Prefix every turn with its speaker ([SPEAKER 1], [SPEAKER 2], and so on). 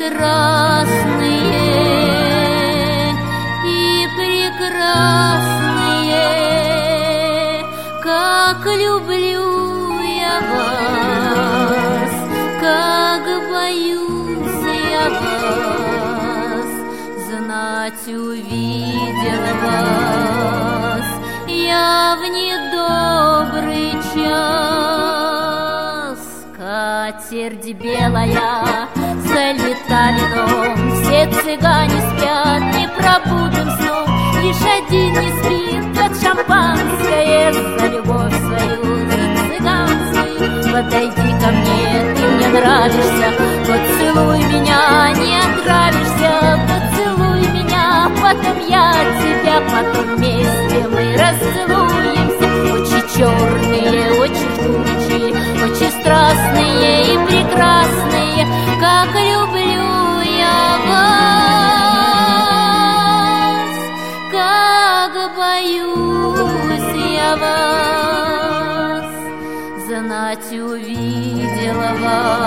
[SPEAKER 1] страстные и прекрасные, как люблю я вас, как боюсь я вас, знать увидела вас я в недобрый час. Скатерть белая залита вином, все цыгане спят непробудным сном, лишь один не спит, пьет шампанское за любовь свою, за цыганскую. Подойди ко мне, ты мне нравишься, поцелуй меня, не отравишься, поцелуй меня, потом я тебя, потом вместе мы расцелуемся. Очи черные, очи жгучие, очи страстные и прекрасные, как люблю я вас, как боюсь я вас, знать увидела вас